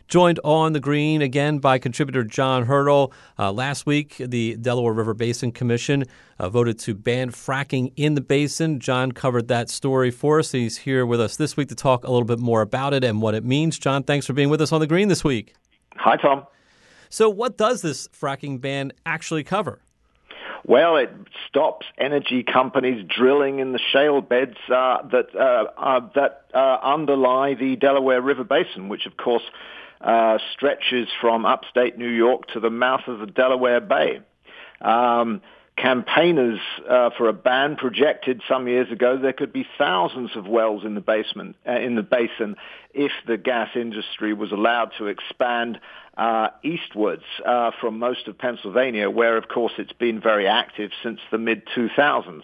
Joined on the green again by contributor John Hurdle. Last week, the Delaware River Basin Commission voted to ban fracking in the basin. John covered that story for us. He's here with us this week to talk a little bit more about it and what it means. John, thanks for being with us on the green this week. Hi, Tom. So what does this fracking ban actually cover? Well, it stops energy companies drilling in the shale beds that underlie the Delaware River Basin, which, of course, stretches from upstate New York to the mouth of the Delaware Bay. Campaigners for a ban projected some years ago there could be thousands of wells in the basin if the gas industry was allowed to expand eastwards from most of Pennsylvania, where, of course, it's been very active since the mid-2000s.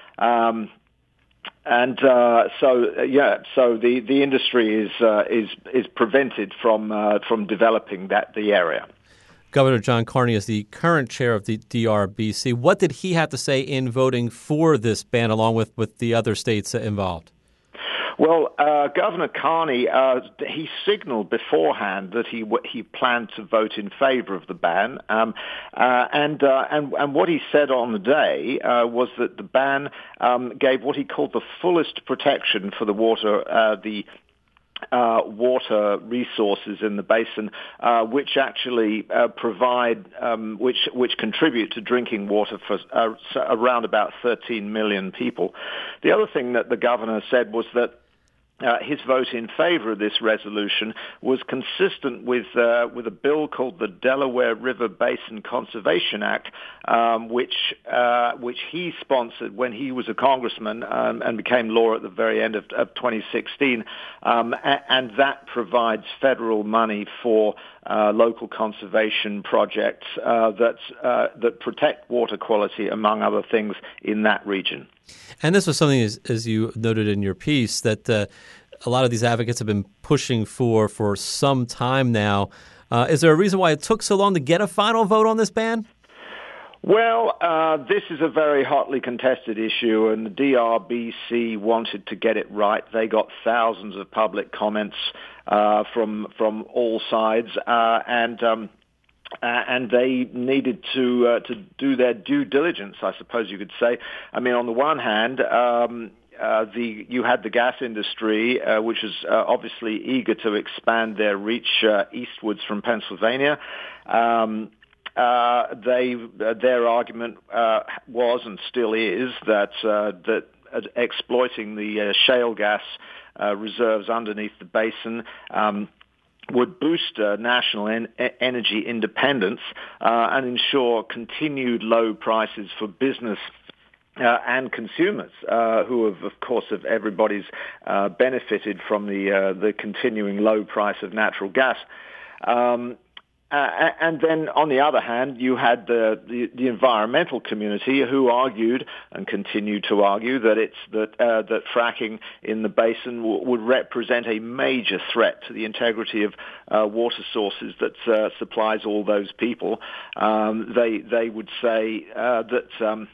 So the industry is prevented from developing the area. Governor John Carney is the current chair of the DRBC. What did he have to say in voting for this ban, along with the other states involved? Well, Governor Carney, he signaled beforehand that he planned to vote in favor of the ban, and what he said on the day was that the ban gave what he called the fullest protection for the water resources in the basin, which actually which contribute to drinking water for around about 13 million people. The other thing that the governor said was that his vote in favor of this resolution was consistent with a bill called the Delaware River Basin Conservation Act, which he sponsored when he was a congressman and became law at the very end of 2016, and that provides federal money for local conservation projects that protect water quality, among other things, in that region. And this was something, as you noted in your piece, that a lot of these advocates have been pushing for some time now. Is there a reason why it took so long to get a final vote on this ban? Well, this is a very hotly contested issue, and the DRBC wanted to get it right. They got thousands of public comments from all sides, and they needed to do their due diligence, I suppose you could say. I mean, on the one hand, you had the gas industry, which is obviously eager to expand their reach eastwards from Pennsylvania. Their argument was and still is that exploiting the shale gas reserves underneath the basin would boost national energy independence and ensure continued low prices for business and consumers, who have, of course, everybody's benefited from the continuing low price of natural gas. And then, on the other hand, you had the environmental community who argued and continue to argue that that fracking in the basin would represent a major threat to the integrity of water sources that supplies all those people. They would say that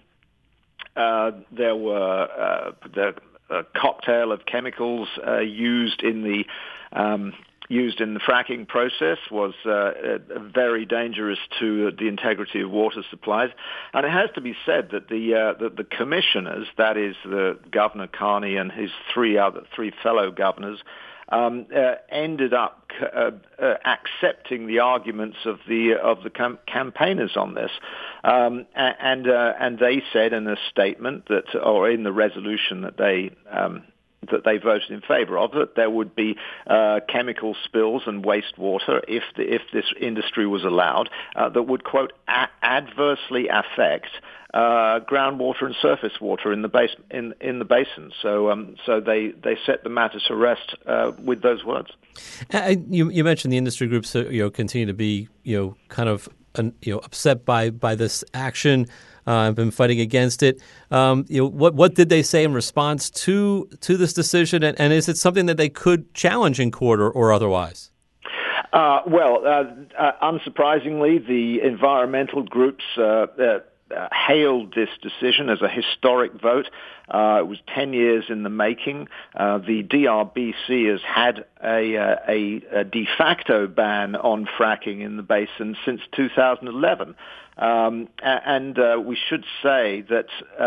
there were the cocktail of chemicals used in the fracking process was very dangerous to the integrity of water supplies. And it has to be said that the commissioners, that is the Governor Carney and his three fellow governors, ended up accepting the arguments of the campaigners on this, and they said in a statement or in the resolution that they voted in favor of, that there would be chemical spills and wastewater if this industry was allowed that would, quote, adversely affect groundwater and surface water in the basin. So they set the matter to rest with those words. You mentioned the industry groups continue to be kind of upset by this action. I've been fighting against it. What did they say in response to this decision, and is it something that they could challenge in court or otherwise? Unsurprisingly, the environmental groups hailed this decision as a historic vote. It was 10 years in the making. The DRBC has had a de facto ban on fracking in the basin since 2011. And we should say that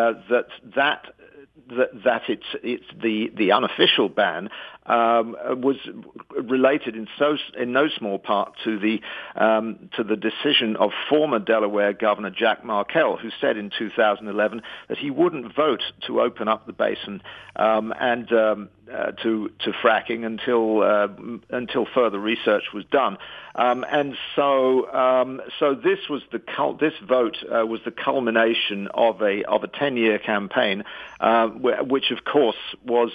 it's the unofficial ban was related in no small part to the decision of former Delaware Governor Jack Markell, who said in 2011 that he wouldn't vote to open up the basin and to fracking until further research was done. And so this vote was the culmination of a 10-year campaign, which of course was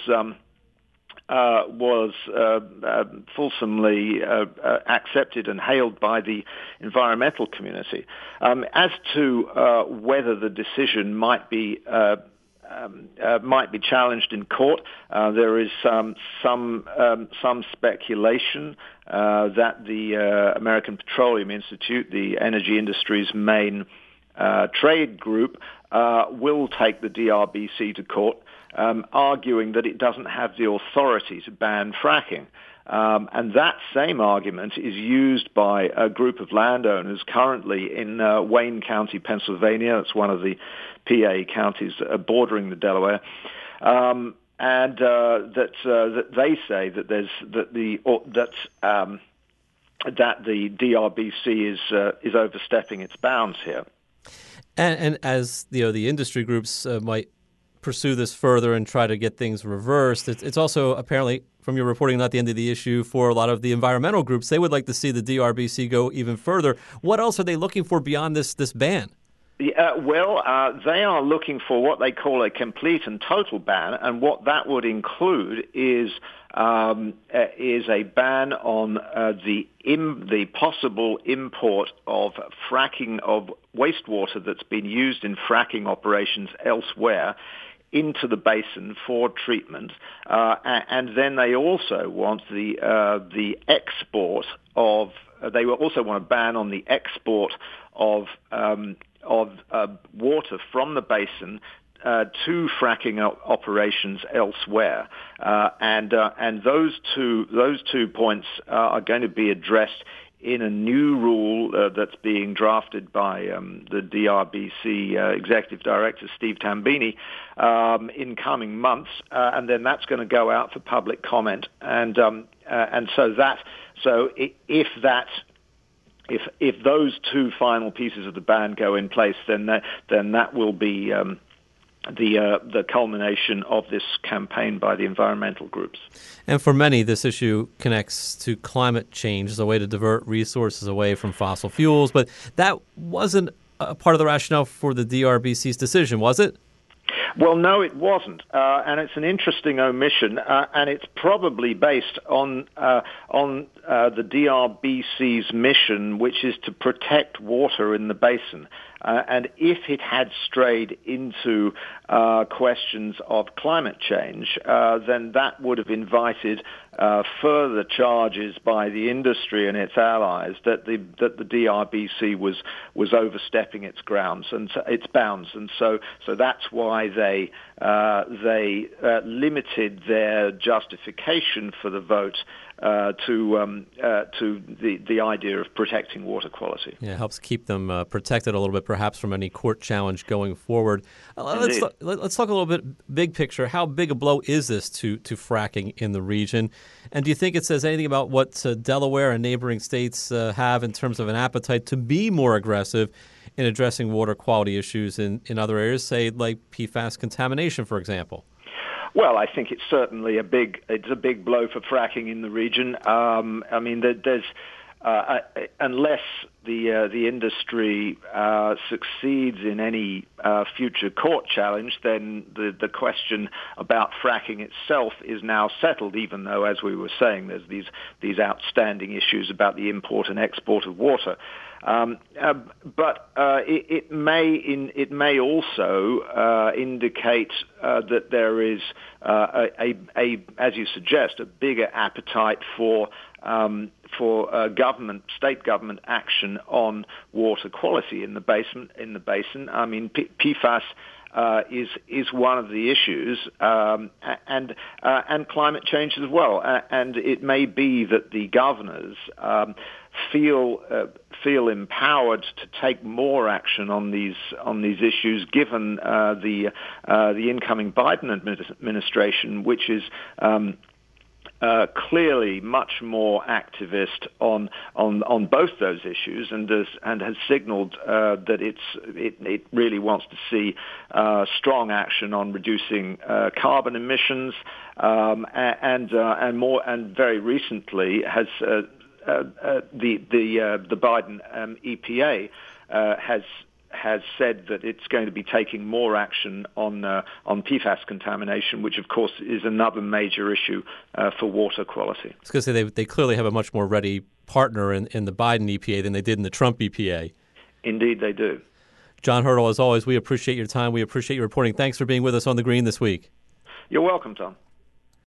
fulsomely accepted and hailed by the environmental community. As to whether the decision might be challenged in court, there is some speculation that the American Petroleum Institute, the energy industry's main trade group, will take the DRBC to court, arguing that it doesn't have the authority to ban fracking. And that same argument is used by a group of landowners currently in Wayne County, Pennsylvania. It's one of the PA counties bordering the Delaware. And that they say that the DRBC is overstepping its bounds here. And as the industry groups might pursue this further and try to get things reversed, it's also apparently, from your reporting, not the end of the issue for a lot of the environmental groups. They would like to see the DRBC go even further. What else are they looking for beyond this ban? They are looking for what they call a complete and total ban, and what that would include is a ban on the possible import of fracking of wastewater that's been used in fracking operations elsewhere into the basin for treatment, and then they also want the export of. They also want a ban on the export of water from the basin to fracking operations elsewhere, and those two points are going to be addressed in a new rule that's being drafted by the DRBC Executive Director Steve Tambini in coming months, and then that's going to go out for public comment, and if those two final pieces of the ban go in place, then that will be the culmination of this campaign by the environmental groups. And for many, this issue connects to climate change as a way to divert resources away from fossil fuels. But that wasn't a part of the rationale for the DRBC's decision, was it? Well, no, it wasn't, and it's an interesting omission, and it's probably based on the DRBC's mission, which is to protect water in the basin. And if it had strayed into questions of climate change, then that would have invited further charges by the industry and its allies that the DRBC was overstepping its grounds and its bounds, and so that's why they limited their justification for the vote to the idea of protecting water quality. Yeah, it helps keep them protected a little bit, perhaps from any court challenge going forward. Let's talk a little bit big picture. How big a blow is this to fracking in the region? And do you think it says anything about what Delaware and neighboring states have in terms of an appetite to be more aggressive in addressing water quality issues in other areas, say like PFAS contamination, for example? Well, I think it's certainly a big blow for fracking in the region. I mean, there's unless the industry succeeds in any future court challenge, then the question about fracking itself is now settled. Even though, as we were saying, there's these outstanding issues about the import and export of water. But it may also indicate that there is as you suggest, a bigger appetite for state government action on water quality in the basin. I mean, PFAS is one of the issues, and climate change as well. And it may be that the governors feel empowered to take more action on these issues, given the incoming Biden administration, which is clearly much more activist on both those issues, and has signaled that it really wants to see strong action on reducing carbon emissions, and very recently has the Biden EPA has said that it's going to be taking more action on PFAS contamination, which of course is another major issue for water quality. I was going to say they clearly have a much more ready partner in the Biden EPA than they did in the Trump EPA. Indeed, they do. John Hurtle, as always, we appreciate your time. We appreciate your reporting. Thanks for being with us on The Green this week. You're welcome, Tom.